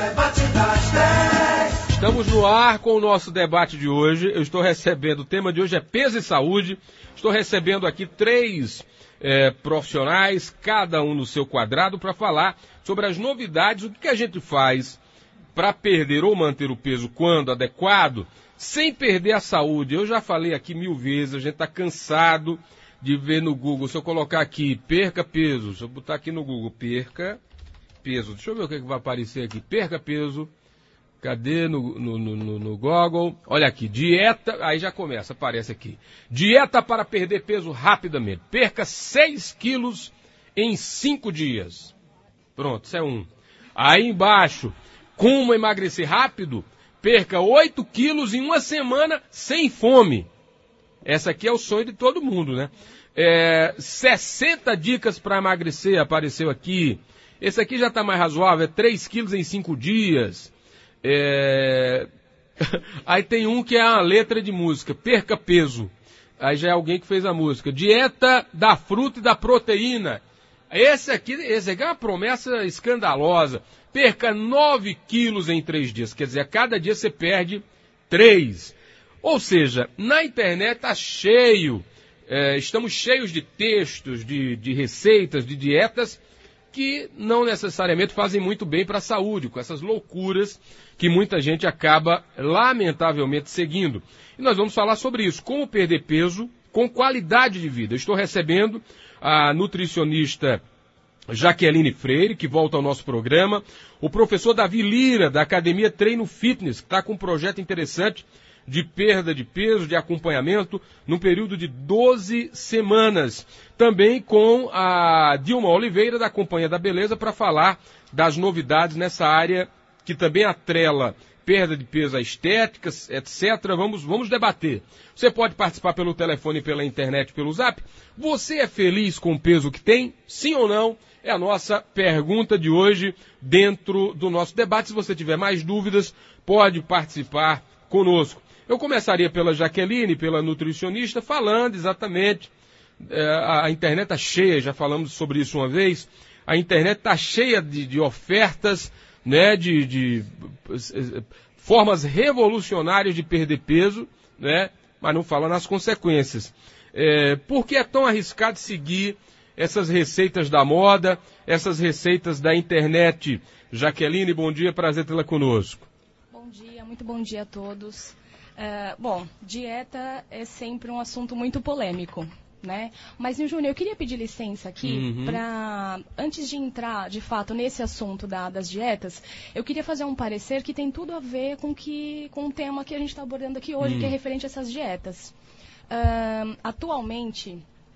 debate das 10. Estamos no ar com o nosso debate de hoje. Eu estou recebendo, o tema de hoje é peso e saúde. Estou recebendo aqui três profissionais, cada um no seu quadrado, para falar sobre as novidades, o que a gente faz para perder ou manter o peso quando adequado, sem perder a saúde. Eu já falei aqui 1000 vezes, a gente está cansado de ver no Google. Se eu colocar aqui, perca peso, se eu botar aqui no Google, perca peso, deixa eu ver o que vai aparecer aqui, perca peso, cadê no Google? Olha aqui, dieta, aí já começa, aparece aqui, dieta para perder peso rapidamente, perca 6 quilos em 5 dias, pronto, isso é um. Aí embaixo, como emagrecer rápido, perca 8 quilos em uma semana sem fome. Essa aqui é o sonho de todo mundo, né? 60 dicas para emagrecer, apareceu aqui. Esse aqui já está mais razoável, é 3 quilos em 5 dias. Aí tem um que é uma letra de música, perca peso. Aí já é alguém que fez a música. Dieta da fruta e da proteína. Esse aqui é uma promessa escandalosa. Perca 9 quilos em 3 dias. Quer dizer, a cada dia você perde 3. Ou seja, na internet está cheio, estamos cheios de textos, de receitas, de dietas, que não necessariamente fazem muito bem para a saúde, com essas loucuras que muita gente acaba, lamentavelmente, seguindo. E nós vamos falar sobre isso, como perder peso com qualidade de vida. Eu estou recebendo a nutricionista Jaqueline Freire, que volta ao nosso programa, o professor Davi Lira, da Academia Treino Fitness, que está com um projeto interessante de perda de peso, de acompanhamento, num período de 12 semanas. Também com a Dilma Oliveira, da Companhia da Beleza, para falar das novidades nessa área que também atrela perda de peso a estéticas, etc. Vamos debater. Você pode participar pelo telefone, pela internet, pelo zap. Você é feliz com o peso que tem? Sim ou não? É a nossa pergunta de hoje dentro do nosso debate. Se você tiver mais dúvidas, pode participar conosco. Eu começaria pela Jaqueline, pela nutricionista, falando exatamente, a internet está cheia, já falamos sobre isso uma vez, a internet está cheia de ofertas, né, de formas revolucionárias de perder peso, né, mas não fala nas consequências. Por que é tão arriscado seguir essas receitas da moda, essas receitas da internet? Jaqueline, bom dia, prazer tê-la conosco. Bom dia, muito bom dia a todos. Dieta é sempre um assunto muito polêmico, né? Mas, Júnior, eu queria pedir licença aqui para, antes de entrar, de fato, nesse assunto das dietas, eu queria fazer um parecer que tem tudo a ver com o tema que a gente está abordando aqui hoje, que é referente a essas dietas. Atualmente,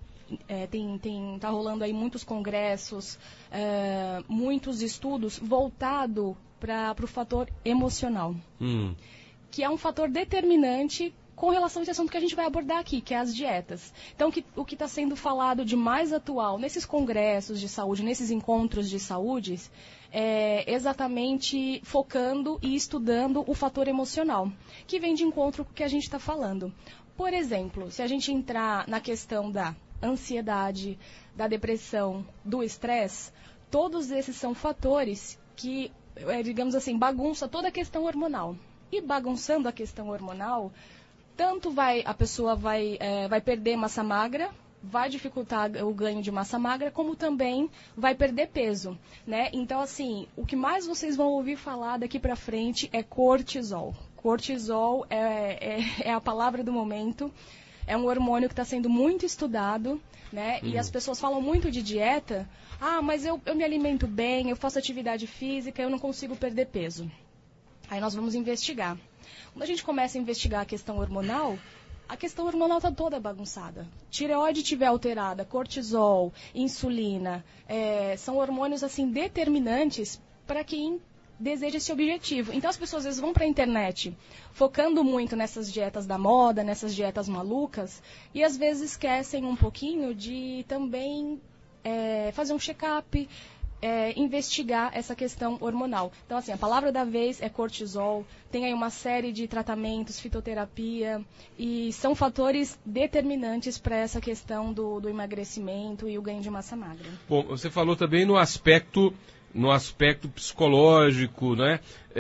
tá rolando aí muitos congressos, muitos estudos voltados para o fator emocional. Que é um fator determinante com relação a esse assunto que a gente vai abordar aqui, que é as dietas. Então, o que está sendo falado de mais atual nesses congressos de saúde, nesses encontros de saúde, é exatamente focando e estudando o fator emocional, que vem de encontro com o que a gente está falando. Por exemplo, se a gente entrar na questão da ansiedade, da depressão, do estresse, todos esses são fatores que, digamos assim, bagunçam toda a questão hormonal. E bagunçando a questão hormonal, tanto a pessoa vai perder massa magra, vai dificultar o ganho de massa magra, como também vai perder peso, né? Então, assim, o que mais vocês vão ouvir falar daqui para frente é cortisol. Cortisol é a palavra do momento, é um hormônio que está sendo muito estudado, né? E as pessoas falam muito de dieta. Mas eu me alimento bem, eu faço atividade física, eu não consigo perder peso. Aí nós vamos investigar. Quando a gente começa a investigar a questão hormonal está toda bagunçada. Tireoide estiver alterada, cortisol, insulina, são hormônios assim determinantes para quem deseja esse objetivo. Então as pessoas às vezes vão para a internet focando muito nessas dietas da moda, nessas dietas malucas, e às vezes esquecem um pouquinho de também fazer um check-up, investigar essa questão hormonal. Então, assim, a palavra da vez é cortisol, tem aí uma série de tratamentos, fitoterapia, e são fatores determinantes para essa questão do emagrecimento e o ganho de massa magra. Bom, você falou também no aspecto no aspecto psicológico, né?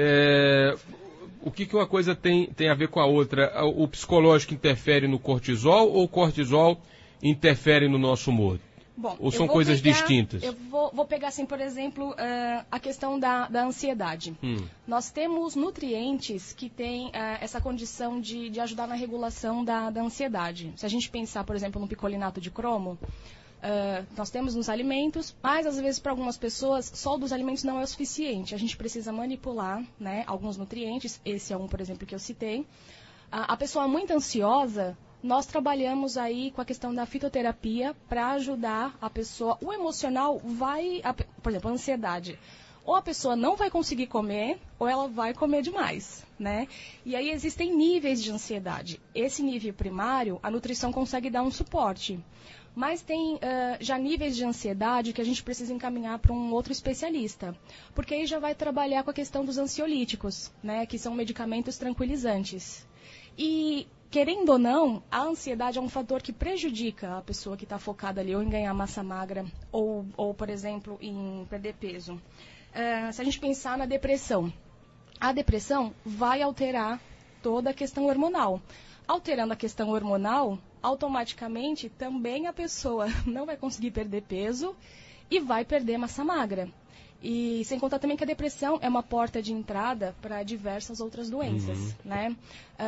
O que uma coisa tem a ver com a outra? O psicológico interfere no cortisol ou o cortisol interfere no nosso humor? Bom, ou são coisas distintas? Eu vou pegar, assim, por exemplo, a questão da ansiedade. Nós temos nutrientes que têm essa condição de ajudar na regulação da ansiedade. Se a gente pensar, por exemplo, no picolinato de cromo, nós temos nos alimentos, mas às vezes para algumas pessoas só dos alimentos não é o suficiente. A gente precisa manipular, né, alguns nutrientes. Esse é um, por exemplo, que eu citei. A pessoa muito ansiosa, nós trabalhamos aí com a questão da fitoterapia para ajudar a pessoa. O emocional vai, por exemplo, a ansiedade. Ou a pessoa não vai conseguir comer, ou ela vai comer demais, né? E aí existem níveis de ansiedade. Esse nível primário, a nutrição consegue dar um suporte. Mas tem já níveis de ansiedade que a gente precisa encaminhar para um outro especialista. Porque aí já vai trabalhar com a questão dos ansiolíticos, né? Que são medicamentos tranquilizantes. E, querendo ou não, a ansiedade é um fator que prejudica a pessoa que está focada ali ou em ganhar massa magra ou, por exemplo, em perder peso. Se a gente pensar na depressão, a depressão vai alterar toda a questão hormonal. Alterando a questão hormonal, automaticamente também a pessoa não vai conseguir perder peso e vai perder massa magra. E sem contar também que a depressão é uma porta de entrada para diversas outras doenças, né?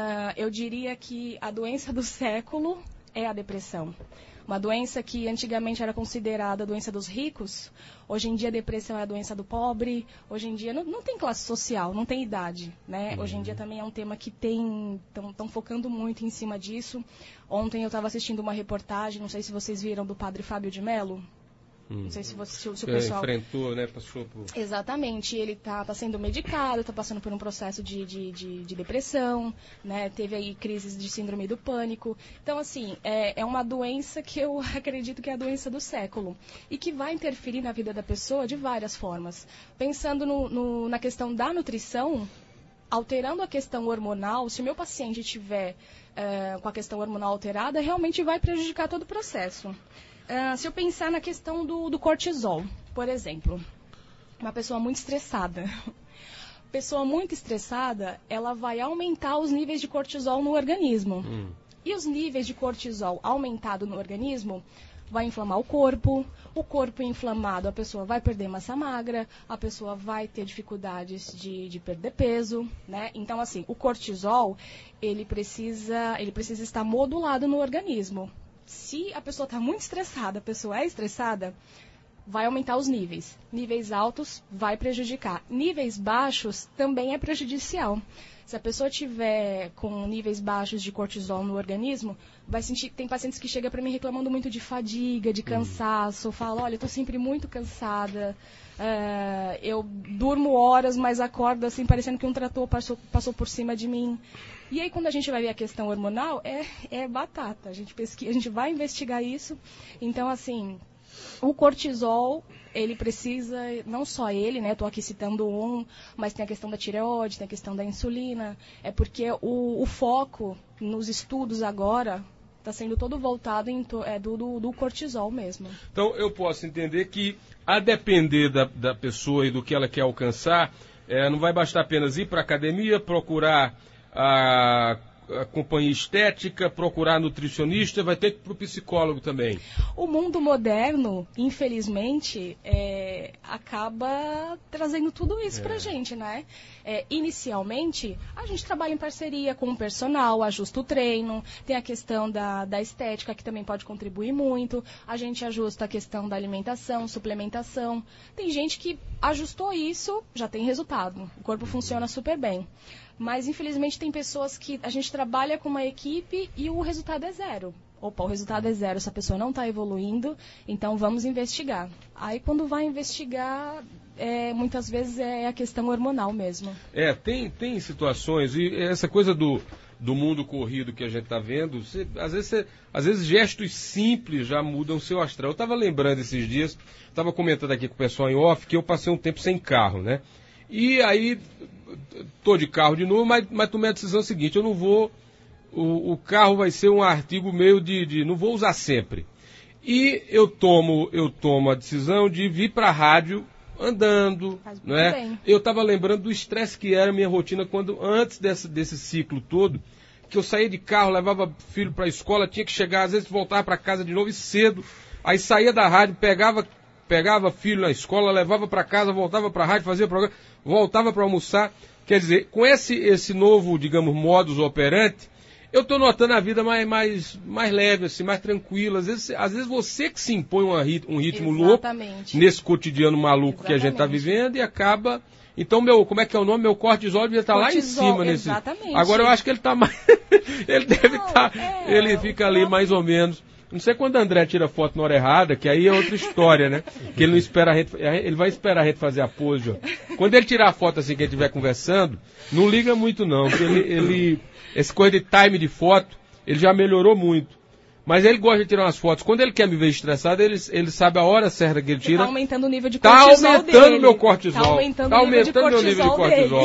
Eu diria que a doença do século é a depressão. Uma doença que antigamente era considerada a doença dos ricos, hoje em dia a depressão é a doença do pobre, hoje em dia não tem classe social, não tem idade, né? Hoje em dia também é um tema que estão focando muito em cima disso. Ontem eu estava assistindo uma reportagem, não sei se vocês viram, do padre Fábio de Mello. Não sei se o pessoal... enfrentou, né? Passou por... Exatamente. Ele está sendo medicado, está passando por um processo de depressão, né? Teve aí crises de síndrome do pânico. Então, assim, é uma doença que eu acredito que é a doença do século. E que vai interferir na vida da pessoa de várias formas. Pensando na questão da nutrição, alterando a questão hormonal, se o meu paciente tiver com a questão hormonal alterada, realmente vai prejudicar todo o processo. Se eu pensar na questão do cortisol, por exemplo, uma pessoa muito estressada. Pessoa muito estressada, ela vai aumentar os níveis de cortisol no organismo. E os níveis de cortisol aumentado no organismo vai inflamar o corpo inflamado, a pessoa vai perder massa magra, a pessoa vai ter dificuldades de perder peso, né? Então, assim, o cortisol, ele precisa estar modulado no organismo. Se a pessoa está muito estressada, a pessoa é estressada, vai aumentar os níveis. Níveis altos vai prejudicar. Níveis baixos também é prejudicial. Se a pessoa tiver com níveis baixos de cortisol no organismo, vai sentir. Tem pacientes que chegam para mim reclamando muito de fadiga, de cansaço. Falam, olha, eu estou sempre muito cansada. Eu durmo horas, mas acordo assim, parecendo que um trator passou por cima de mim. E aí, quando a gente vai ver a questão hormonal, é batata. A gente vai investigar isso. Então, assim, o cortisol, ele precisa, não só ele, né? Estou aqui citando mas tem a questão da tireoide, tem a questão da insulina. É porque o foco nos estudos agora está sendo todo voltado do cortisol mesmo. Então, eu posso entender que, a depender da pessoa e do que ela quer alcançar, não vai bastar apenas ir para a academia, procurar a companhia estética, procurar nutricionista, vai ter que ir para o psicólogo também. O mundo moderno, infelizmente, acaba trazendo tudo isso para a gente, né? Inicialmente, a gente trabalha em parceria com o personal, ajusta o treino, tem a questão da estética, que também pode contribuir muito, a gente ajusta a questão da alimentação, suplementação. Tem gente que ajustou isso, já tem resultado, o corpo funciona super bem. Mas, infelizmente, tem pessoas que a gente trabalha com uma equipe e o resultado é zero. Opa, o resultado é zero, essa pessoa não está evoluindo, então vamos investigar. Aí, quando vai investigar, muitas vezes é a questão hormonal mesmo. Tem situações, e essa coisa do mundo corrido que a gente está vendo, às vezes gestos simples já mudam o seu astral. Eu estava lembrando esses dias, estava comentando aqui com o pessoal em off, que eu passei um tempo sem carro, né? E aí, tô de carro de novo, mas tomei a decisão seguinte, eu não vou, o carro vai ser um artigo meio não vou usar sempre. E eu tomo a decisão de vir para a rádio andando, não é? Bem. Eu estava lembrando do estresse que era a minha rotina quando, antes desse ciclo todo, que eu saía de carro, levava filho para a escola, tinha que chegar, às vezes voltava para casa de novo e cedo, aí saía da rádio, pegava filho na escola, levava para casa, voltava para a rádio, fazia programa, voltava para almoçar. Quer dizer, com esse novo, digamos, modus operandi, eu estou notando a vida mais leve, assim, mais tranquila. Às vezes você que se impõe um ritmo louco nesse cotidiano maluco que a gente está vivendo e acaba... Então, como é que é o nome? Meu cortisol devia estar lá em cima. Exatamente. Agora eu acho que ele está mais... ele deve estar... ele fica ali mais ou menos... Não sei quando o André tira foto na hora errada, que aí é outra história, né? Que ele não espera a gente... Ele vai esperar a gente fazer a pose, ó. Quando ele tirar a foto assim que ele estiver conversando, não liga muito não, porque esse coisa de time de foto, ele já melhorou muito. Mas ele gosta de tirar umas fotos. Quando ele quer me ver estressado, ele sabe a hora certa que ele tira. Está aumentando o nível de cortisol dele. Está aumentando meu cortisol. Está aumentando meu nível de cortisol.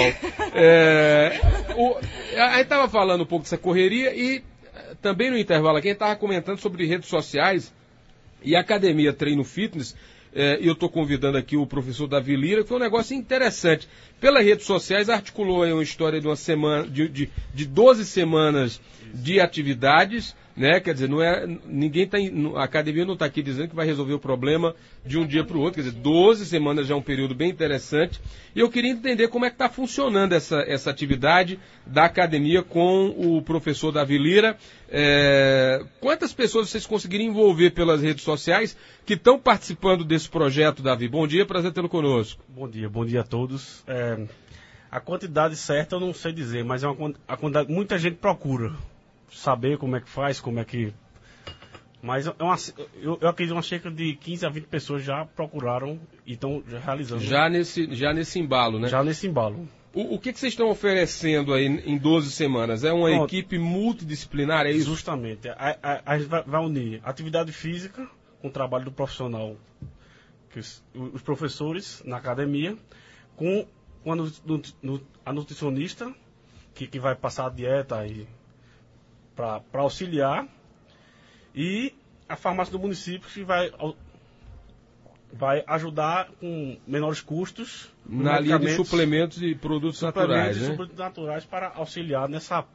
A gente estava falando um pouco dessa correria e também no intervalo aqui a gente estava comentando sobre redes sociais e academia Treino Fitness. E eu estou convidando aqui o professor Davi Lira, que foi um negócio interessante. Pelas redes sociais articulou aí uma história de uma semana, de 12 semanas de atividades, né? Quer dizer, a academia não está aqui dizendo que vai resolver o problema de um dia para o outro. Quer dizer, 12 semanas já é um período bem interessante. E eu queria entender como é que está funcionando essa atividade da academia com o professor Davi Lira. Quantas pessoas vocês conseguiram envolver pelas redes sociais que estão participando desse projeto, Davi? Bom dia, prazer tê-lo conosco. Bom dia a todos. A quantidade certa eu não sei dizer, mas a quantidade, muita gente procura saber como é que faz, como é que... Mas eu acredito que cerca de 15 a 20 pessoas já procuraram e estão realizando. Já nesse embalo, né? Já nesse embalo. O que vocês estão oferecendo aí em 12 semanas? É uma equipe multidisciplinar, é isso? Justamente. A gente vai unir atividade física com o trabalho do profissional, que os professores na academia, com a nutricionista, que vai passar a dieta e para auxiliar, e a farmácia do município, que vai ajudar com menores custos na linha de suplementos e produtos naturais, né? Suplementos naturais para auxiliar nessa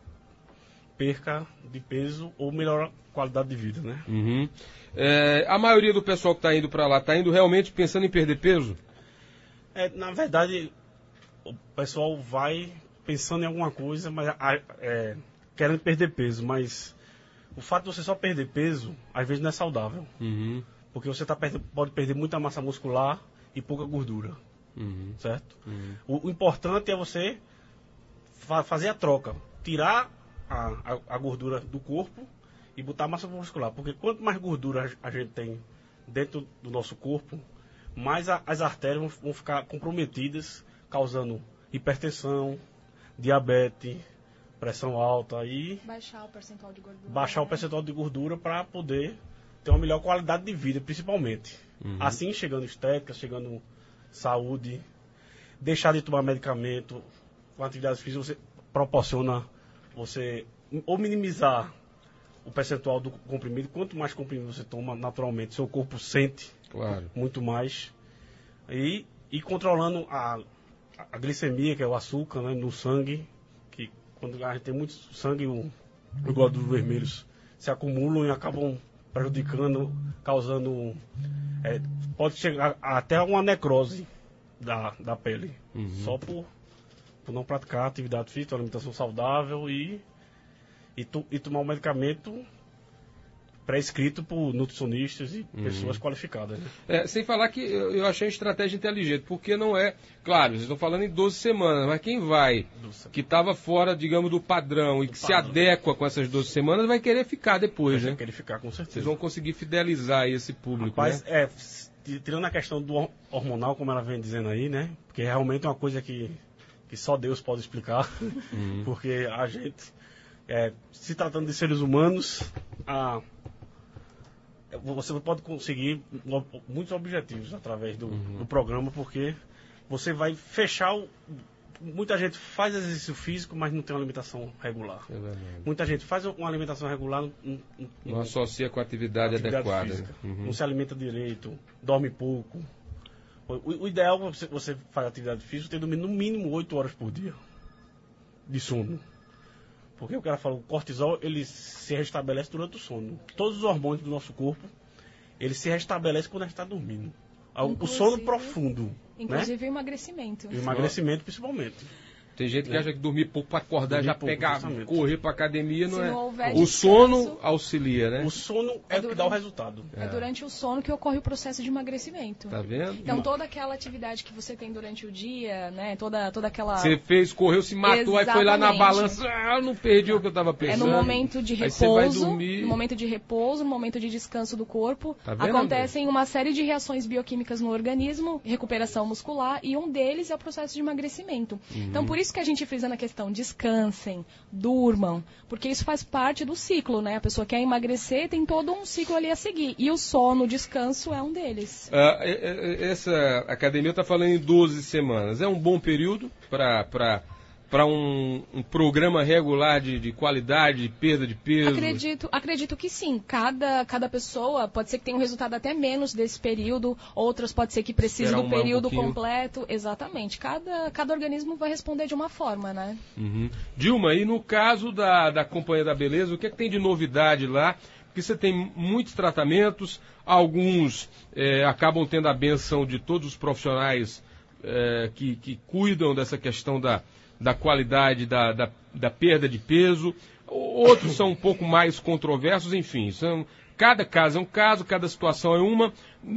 perca de peso ou melhorar a qualidade de vida, né? Uhum. A maioria do pessoal que está indo para lá está indo realmente pensando em perder peso? Na verdade, o pessoal vai pensando em alguma coisa, mas querendo perder peso, mas o fato de você só perder peso, às vezes não é saudável. Uhum. Porque você pode perder muita massa muscular e pouca gordura, certo? O importante é você fazer a troca, tirar a gordura do corpo e botar massa muscular. Porque quanto mais gordura a gente tem dentro do nosso corpo, mais as artérias vão ficar comprometidas, causando hipertensão, diabetes, pressão alta e baixar o percentual de gordura. Baixar o percentual de gordura para poder ter uma melhor qualidade de vida, principalmente. Assim, chegando estética, chegando saúde, deixar de tomar medicamento, com atividade física, você proporciona você ou minimizar o percentual do comprimido. Quanto mais comprimido você toma, naturalmente, seu corpo sente muito mais. E controlando a glicemia, que é o açúcar, né, no sangue, que quando a gente tem muito sangue, os glóbulos vermelhos se acumulam e acabam prejudicando, causando... pode chegar até uma necrose da pele, só por não praticar atividade física, alimentação saudável e tomar um medicamento prescrito por nutricionistas e pessoas qualificadas. Né? Sem falar que eu achei uma estratégia inteligente, porque não é... Claro, vocês estão falando em 12 semanas, mas quem vai, que estava fora, digamos, do padrão e que se adequa com essas 12 semanas, vai querer ficar depois, né? Vai querer ficar, com certeza. Vocês vão conseguir fidelizar esse público, Rapaz, né? Tirando a questão do hormonal, como ela vem dizendo aí, né? Porque realmente é uma coisa que só Deus pode explicar, porque a gente, se tratando de seres humanos, você pode conseguir muitos objetivos através do programa, porque você vai fechar muita gente faz exercício físico, mas não tem uma alimentação regular. Muita gente faz uma alimentação regular, não associa com a atividade adequada. Não se alimenta direito, dorme pouco, O ideal, você faz atividade física, tem dormir no mínimo 8 horas por dia de sono. Porque o cara fala, o cortisol, ele se restabelece durante o sono. Todos os hormônios do nosso corpo, ele se restabelece quando a gente está dormindo. O sono profundo. Inclusive o emagrecimento. O emagrecimento, principalmente. Tem gente que acha que dormir pouco para acordar, já pegar, correr para academia, não é? O sono auxilia, né? O sono é o que dá o resultado. É durante o sono que ocorre o processo de emagrecimento. Tá vendo? Então toda aquela atividade que você tem durante o dia, né? Toda aquela... Você fez, correu, se matou, aí foi lá na balança, eu não perdi o que eu estava pensando. É no momento de repouso, no momento de repouso, no momento de descanso do corpo, acontecem uma série de reações bioquímicas no organismo, recuperação muscular, e um deles é o processo de emagrecimento. Então por isso que a gente frisa na questão, descansem, durmam, porque isso faz parte do ciclo, né? A pessoa quer emagrecer, tem todo um ciclo ali a seguir, e o sono, o descanso é um deles. Essa academia está falando em 12 semanas, é um bom período para um programa regular de qualidade, de perda de peso? Acredito que sim. Cada pessoa pode ser que tenha um resultado até menos desse período, outras pode ser que precise do período completo. Exatamente. Cada organismo vai responder de uma forma, né? Uhum. Dilma, e no caso da Companhia da Beleza, o que é que tem de novidade lá? Porque você tem muitos tratamentos, alguns acabam tendo a benção de todos os profissionais que cuidam dessa questão da qualidade da perda de peso, outros são um pouco mais controversos, enfim, cada caso é um caso, cada situação é uma.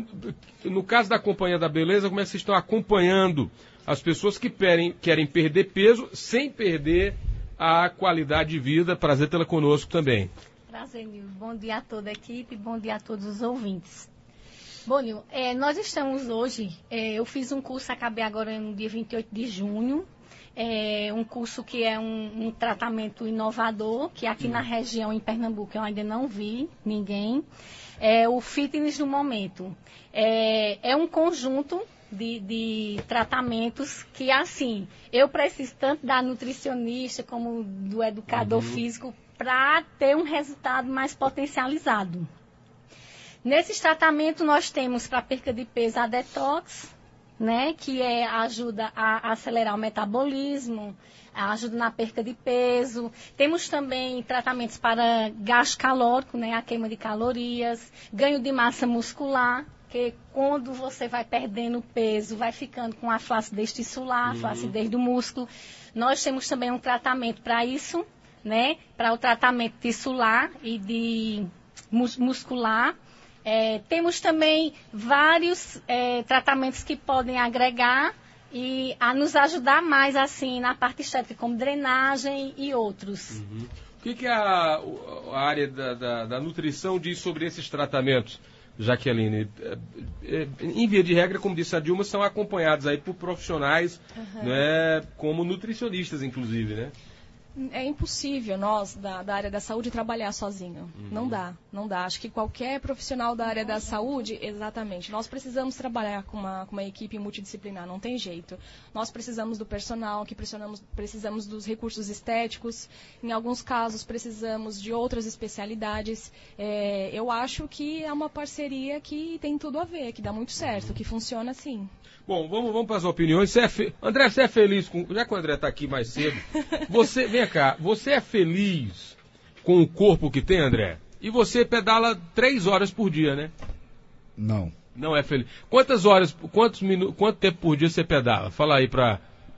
No caso da Companhia da Beleza, como é que vocês estão acompanhando as pessoas que querem perder peso sem perder a qualidade de vida? Prazer tê-la conosco também. Prazer, Nil. Bom dia a toda a equipe, bom dia a todos os ouvintes. Bom, Nil, nós estamos hoje, eu fiz um curso, acabei agora no dia 28 de junho, um curso que é um tratamento inovador, que aqui na região, em Pernambuco, eu ainda não vi ninguém. O Fitness no Momento. É um conjunto de tratamentos que, assim, eu preciso tanto da nutricionista como do educador físico para ter um resultado mais potencializado. Nesses tratamentos, nós temos para perca de peso a detox, né, que ajuda a acelerar o metabolismo, ajuda na perca de peso. Temos também tratamentos para gasto calórico, né, a queima de calorias, ganho de massa muscular, que quando você vai perdendo peso, vai ficando com a flacidez tissular, a flacidez do músculo. Nós temos também um tratamento para isso, né, para o tratamento tissular e de muscular. Temos também vários tratamentos que podem agregar e a nos ajudar mais assim na parte estética, como drenagem e outros. Uhum. O que a área da nutrição diz sobre esses tratamentos, Jaqueline? Em via de regra, como disse a Dilma, são acompanhados aí por profissionais, né, como nutricionistas, inclusive, né? É impossível nós, da área da saúde, trabalhar sozinho. Não dá. Acho que qualquer profissional da área da saúde, exatamente. Nós precisamos trabalhar com uma equipe multidisciplinar, não tem jeito. Nós precisamos do personal, precisamos dos recursos estéticos. Em alguns casos, precisamos de outras especialidades. Eu acho que é uma parceria que tem tudo a ver, que dá muito certo, que funciona assim. Bom, vamos para as opiniões. André, você é feliz com... Já que o André está aqui mais cedo, vem cá, você é feliz com o corpo que tem, André? E você pedala 3 horas por dia, né? Não. Não é feliz. Quantas horas, quanto tempo por dia você pedala? Fala aí para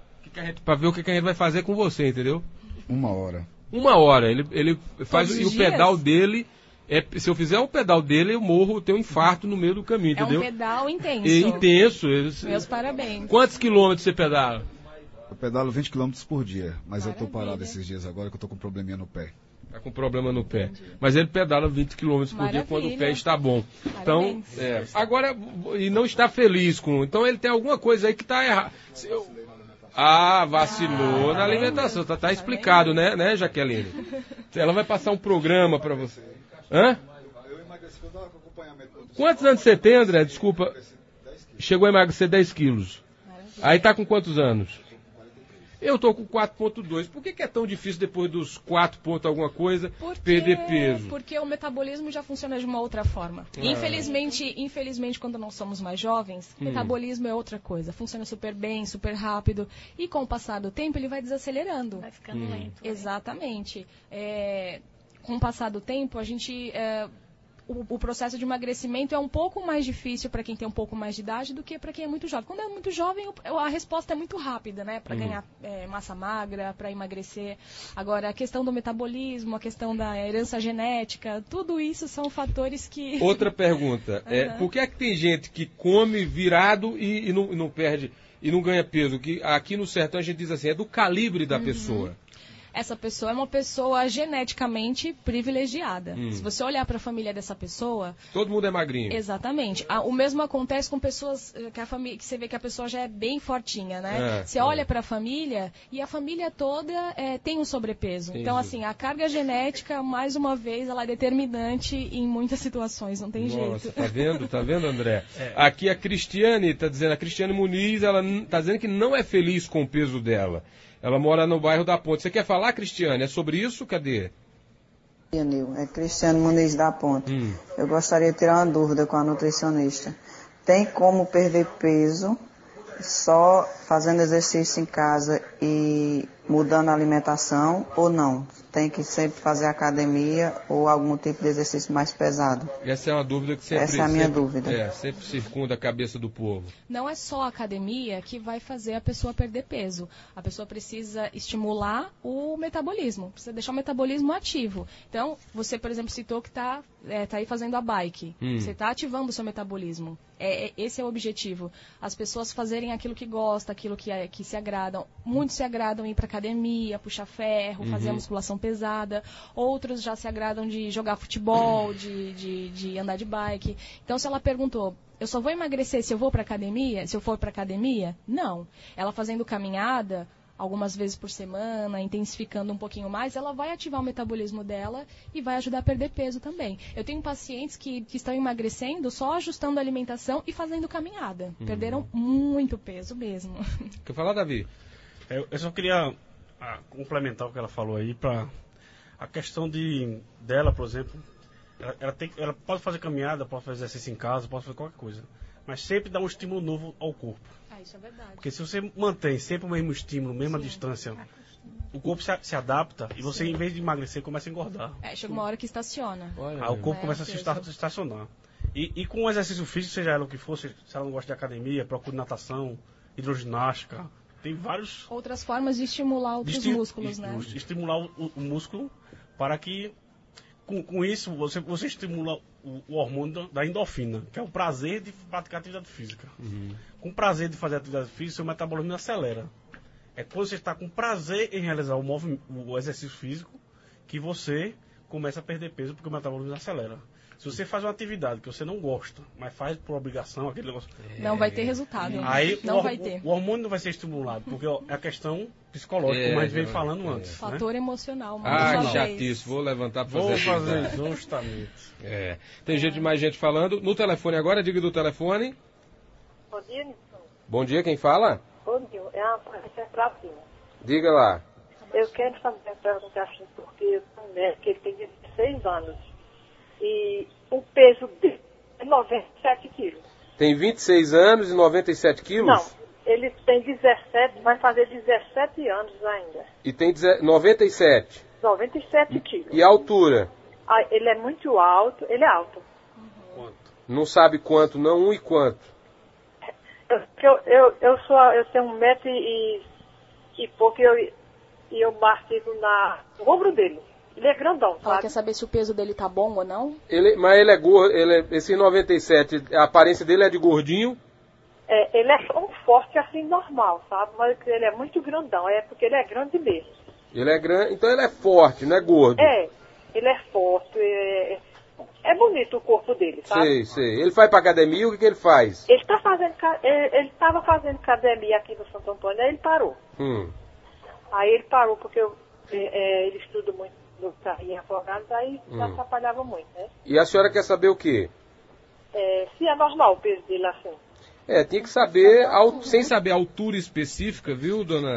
ver o que a gente vai fazer com você, entendeu? 1 hora. 1 hora. Ele faz Todos e os o dias? pedal dele... se eu fizer o pedal dele, eu morro, tenho um infarto no meio do caminho, entendeu? É um pedal intenso. Intenso. Meus parabéns. Quantos quilômetros você pedala? Eu pedalo 20 km por dia, mas eu tô Maravilha. parado esses dias agora que eu tô com um probleminha no pé. Tá com problema no pé. Mas ele pedala 20 km por dia quando o pé está bom. Então, Parabéns. agora, e não está feliz com... Então ele tem alguma coisa aí que está errada. Vacilou na alimentação. Tá explicado, né, Jaqueline? Ela vai passar um programa para você. Hã? Eu emagreci, eu dava acompanhamento. Quantos anos você tem, André? Desculpa. Chegou a emagrecer 10 quilos. Aí tá com quantos anos? Eu tô com 4,2. Por que é tão difícil depois dos 4 pontos alguma coisa perder peso? Porque o metabolismo já funciona de uma outra forma. Infelizmente, quando nós somos mais jovens, o metabolismo é outra coisa. Funciona super bem, super rápido. E com o passar do tempo, ele vai desacelerando. Vai ficando lento. Exatamente. Com o passar do tempo, o processo de emagrecimento é um pouco mais difícil para quem tem um pouco mais de idade do que para quem é muito jovem. Quando é muito jovem, a resposta é muito rápida, né? Para ganhar massa magra, para emagrecer. Agora, a questão do metabolismo, a questão da herança genética, tudo isso são fatores que... Outra pergunta. Por que é que tem gente que come virado e não perde, e não ganha peso? Que aqui no sertão a gente diz assim, é do calibre da pessoa. Essa pessoa é uma pessoa geneticamente privilegiada. Se você olhar para a família dessa pessoa... Todo mundo é magrinho. Exatamente. O mesmo acontece com pessoas que você vê que a pessoa já é bem fortinha, né? Você olha para a família e a família toda tem um sobrepeso. Entendi. Então, assim, a carga genética, mais uma vez, ela é determinante em muitas situações, não tem jeito. Tá vendo, André? Aqui a Cristiane está dizendo, a Cristiane Muniz, ela está dizendo que não é feliz com o peso dela. Ela mora no bairro da Ponte. Você quer falar, Cristiane? É sobre isso? Cadê? É Cristiane Muniz da Ponte. Eu gostaria de tirar uma dúvida com a nutricionista. Tem como perder peso só fazendo exercício em casa e mudando a alimentação ou não? Tem que sempre fazer academia ou algum tipo de exercício mais pesado? Essa é uma dúvida que sempre... Essa é a minha dúvida. Sempre circunda a cabeça do povo. Não é só a academia que vai fazer a pessoa perder peso. A pessoa precisa estimular o metabolismo, precisa deixar o metabolismo ativo. Então, você, por exemplo, citou que tá aí fazendo a bike. Você está ativando o seu metabolismo. Esse é o objetivo. As pessoas fazerem aquilo que gostam, aquilo que se agradam. Muitos se agradam ir para academia, puxar ferro, fazer a musculação pesada. Outros já se agradam de jogar futebol, de andar de bike. Então, se ela perguntou, eu só vou emagrecer se eu for para academia? Não. Ela fazendo caminhada algumas vezes por semana, intensificando um pouquinho mais, ela vai ativar o metabolismo dela e vai ajudar a perder peso também. Eu tenho pacientes que estão emagrecendo só ajustando a alimentação e fazendo caminhada. Perderam muito peso mesmo. Quer falar, Davi? Eu só queria complementar o que ela falou aí, para a questão dela, por exemplo, ela pode fazer caminhada, pode fazer exercício em casa, pode fazer qualquer coisa, mas sempre dá um estímulo novo ao corpo. Isso é verdade. Porque se você mantém sempre o mesmo estímulo, mesma distância, o corpo se adapta e você, em vez de emagrecer, começa a engordar. Chega uma hora que estaciona. O corpo começa a se estacionar. E com o exercício físico, seja ela o que for, se ela não gosta de academia, procure natação, hidroginástica, tem vários... Outras formas de estimular outros músculos, né? Estimular o músculo para que, com isso, você estimula o hormônio da endorfina, que é o prazer de praticar atividade física. Com o prazer de fazer atividade física, seu metabolismo acelera. É quando você está com prazer em realizar o exercício físico que você começa a perder peso, porque o metabolismo acelera. Se você faz uma atividade que você não gosta, mas faz por obrigação, aquele negócio... Não vai ter resultado. Aí vai ter. O hormônio não vai ser estimulado, porque é a questão psicológica, como a gente veio falando antes. Fator emocional. Chatice. Vou levantar para fazer justamente. Tem mais gente falando. No telefone agora, diga do telefone. Bom dia, Nilson. Bom dia, quem fala? Bom dia, é a professora Pracinha. Diga lá. Eu quero fazer uma pergunta assim, porque eu tenho um neto que ele tem 16 anos. E o peso dele é 97 quilos. Tem 26 anos e 97 quilos? Não, ele tem 17, vai fazer 17 anos ainda. E tem 97? 97 quilos. E a altura? Ele é muito alto, ele é alto. Quanto? Não sabe quanto, não, e quanto? Eu tenho 1 metro e pouco e eu mastigo no ombro dele. Ele é grandão, sabe? Ela quer saber se o peso dele tá bom ou não? Mas ele é gordo, esse 97, a aparência dele é de gordinho? Ele é um forte assim normal, sabe? Mas ele é muito grandão, porque ele é grande mesmo. Ele é grande, então ele é forte, não é gordo? Ele é forte, é bonito o corpo dele, sabe? Sei. Ele vai pra academia, o que ele faz? Ele estava fazendo academia aqui no Santo Antônio, aí ele parou. Aí ele parou porque ele estuda muito em Afogados, aí atrapalhava muito, né? E a senhora quer saber o quê? Se é normal o peso dele assim. Tinha que saber, sem saber a altura específica, viu, dona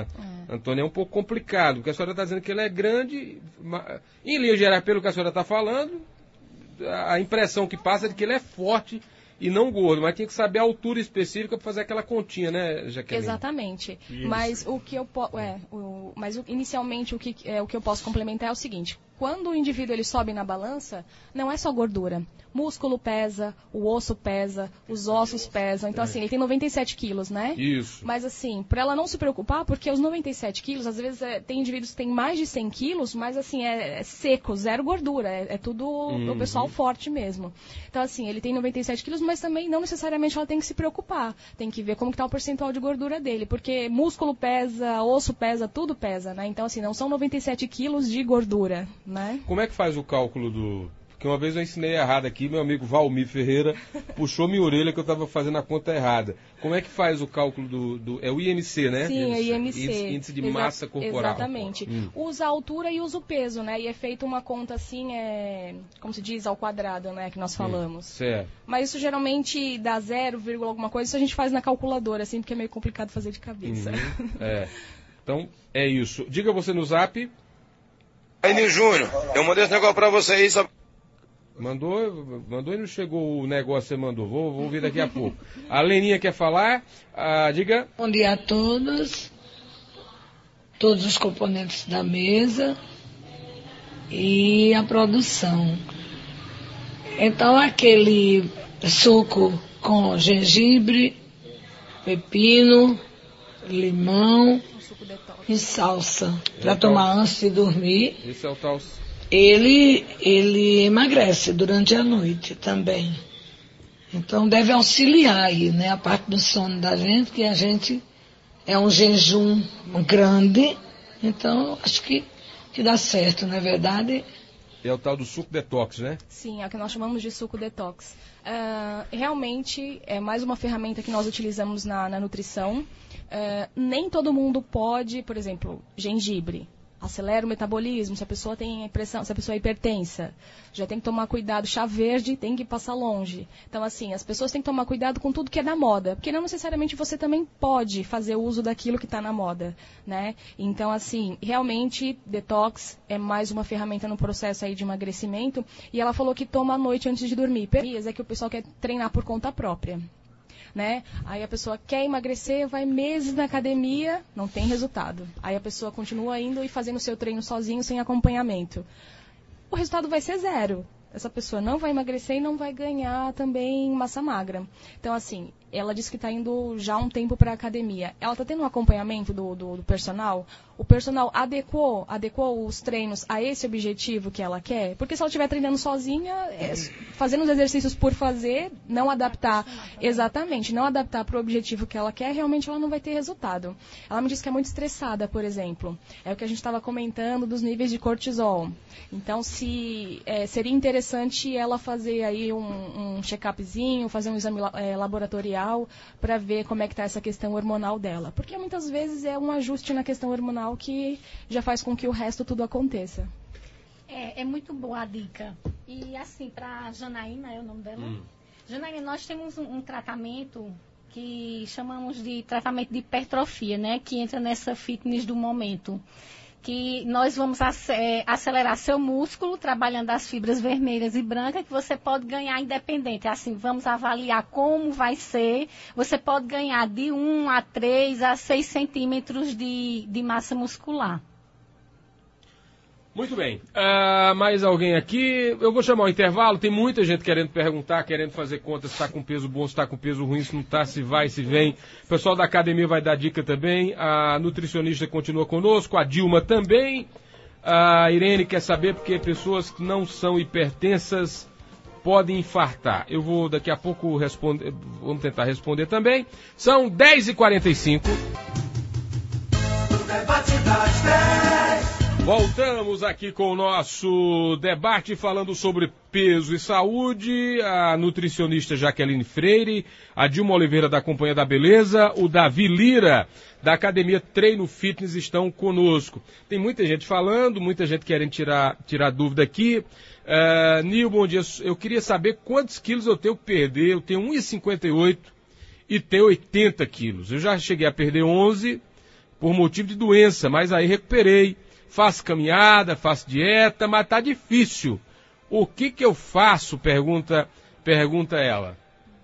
Antônia, é um pouco complicado, porque a senhora está dizendo que ele é grande, em linha geral, pelo que a senhora está falando, a impressão que passa é de que ele é forte e não gordo, mas tinha que saber a altura específica para fazer aquela continha, né, Jaqueline? Exatamente. Isso. Mas o que eu inicialmente o que eu posso complementar é o seguinte: quando o indivíduo ele sobe na balança, não é só gordura. Músculo pesa, o osso pesa, os ossos pesam. Então, assim, ele tem 97 quilos, né? Isso. Mas, assim, para ela não se preocupar, porque os 97 quilos, às vezes, tem indivíduos que têm mais de 100 quilos, mas, assim, é seco, zero gordura. É tudo o pessoal forte mesmo. Então, assim, ele tem 97 quilos, mas também não necessariamente ela tem que se preocupar. Tem que ver como que tá o percentual de gordura dele. Porque músculo pesa, osso pesa, tudo pesa, né? Então, assim, não são 97 quilos de gordura, né? Como é que faz o cálculo do... Porque uma vez eu ensinei errado aqui, meu amigo Valmir Ferreira puxou minha orelha que eu estava fazendo a conta errada. Como é que faz o cálculo é o IMC, né? Sim, é IMC. Índice de massa corporal. Exatamente. Usa a altura e usa o peso, né? E é feita uma conta assim, como se diz, ao quadrado, né? Que nós falamos. Certo. Mas isso geralmente dá 0, alguma coisa, isso a gente faz na calculadora, assim, porque é meio complicado fazer de cabeça. Então, é isso. Diga você no zap. Aí, Nil Júnior, eu mandei esse negócio pra você aí, só... Mandou e não chegou o negócio que você mandou. Vou ouvir daqui a pouco. A Leninha quer falar? Diga. Bom dia a todos os componentes da mesa e a produção. Então, aquele suco com gengibre, pepino, limão e salsa para tomar antes de dormir. Esse é o tal... Ele emagrece durante a noite também. Então deve auxiliar aí, né? A parte do sono da gente, que a gente é um jejum grande. Então acho que dá certo, não é verdade? É o tal do suco detox, né? Sim, é o que nós chamamos de suco detox. Realmente é mais uma ferramenta que nós utilizamos na nutrição. Nem todo mundo pode, por exemplo, gengibre. Acelera o metabolismo, se a pessoa tem pressão, se a pessoa é hipertensa, já tem que tomar cuidado. Chá verde tem que passar longe. Então, assim, as pessoas têm que tomar cuidado com tudo que é da moda, porque não necessariamente você também pode fazer uso daquilo que está na moda, né? Então, assim, realmente, detox é mais uma ferramenta no processo aí de emagrecimento. E ela falou que toma à noite antes de dormir. É que o pessoal quer treinar por conta própria. Né? Aí a pessoa quer emagrecer, vai meses na academia, não tem resultado. Aí a pessoa continua indo e fazendo o seu treino sozinho, sem acompanhamento. O resultado vai ser 0. Essa pessoa não vai emagrecer e não vai ganhar também massa magra. Então, assim, ela disse que está indo já há um tempo para a academia. Ela está tendo um acompanhamento do personal? O personal adequou os treinos a esse objetivo que ela quer? Porque se ela estiver treinando sozinha, fazendo os exercícios por fazer, não adaptar, exatamente, não adaptar para o objetivo que ela quer, realmente ela não vai ter resultado. Ela me disse que é muito estressada, por exemplo. É o que a gente estava comentando dos níveis de cortisol. Então, seria interessante ela fazer aí um check-upzinho, fazer um exame laboratorial para ver como é que está essa questão hormonal dela. Porque muitas vezes é um ajuste na questão hormonal que já faz com que o resto tudo aconteça. É muito boa a dica. E assim, para Janaína, é o nome dela? Janaína, nós temos um tratamento que chamamos de tratamento de hipertrofia, né? Que entra nessa fitness do momento. Que nós vamos acelerar seu músculo, trabalhando as fibras vermelhas e brancas, que você pode ganhar independente. Assim, vamos avaliar como vai ser. Você pode ganhar de 1 a 3 a 6 centímetros de massa muscular. Muito bem. Mais alguém aqui? Eu vou chamar o intervalo. Tem muita gente querendo perguntar, querendo fazer conta se está com peso bom, se está com peso ruim, se não está, se vai, se vem. O pessoal da academia vai dar dica também. A nutricionista continua conosco, a Dilma também. A Irene quer saber porque pessoas que não são hipertensas podem infartar. Eu vou daqui a pouco responder, vamos tentar responder também. São 10h45. O debate das 10. Voltamos aqui com o nosso debate falando sobre peso e saúde. A nutricionista Jaqueline Freire, a Dilma Oliveira da Companhia da Beleza, o Davi Lira da Academia Treino Fitness estão conosco. Tem muita gente falando, muita gente querendo tirar dúvida aqui. Nil, bom dia. Eu queria saber quantos quilos eu tenho que perder. Eu tenho 1,58 e tenho 80 quilos. Eu já cheguei a perder 11. por motivo de doença, mas aí recuperei. Faço caminhada, faço dieta, mas tá difícil. O que eu faço? Pergunta ela.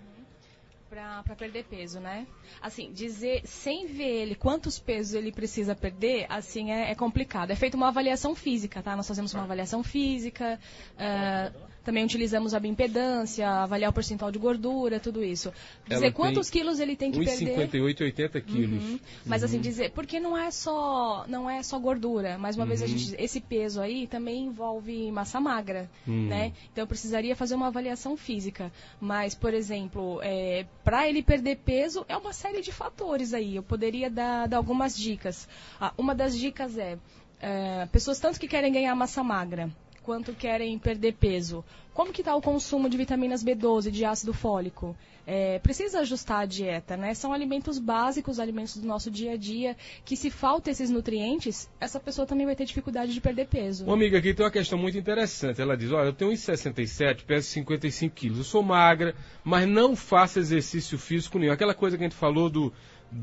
Para perder peso, né? Assim, dizer, sem ver ele quantos pesos ele precisa perder, assim, é complicado. É feita uma avaliação física, tá? Nós fazemos uma avaliação física, também utilizamos a bioimpedância, avaliar o percentual de gordura, tudo isso. Dizer quantos quilos ele tem que perder. 1,58, 80 quilos. Mas assim, dizer, porque não é só gordura. Mais uma vez, esse peso aí também envolve massa magra, né? Então eu precisaria fazer uma avaliação física. Mas, por exemplo, para ele perder peso, é uma série de fatores aí. Eu poderia dar algumas dicas. Uma das dicas pessoas tanto que querem ganhar massa magra, quanto querem perder peso. Como que está o consumo de vitaminas B12, de ácido fólico? Precisa ajustar a dieta, né? São alimentos básicos, alimentos do nosso dia a dia, que se falta esses nutrientes, essa pessoa também vai ter dificuldade de perder peso. Uma amiga aqui tem uma questão muito interessante. Ela diz, olha, eu tenho 1,67, peso 55 quilos, eu sou magra, mas não faço exercício físico nenhum. Aquela coisa que a gente falou do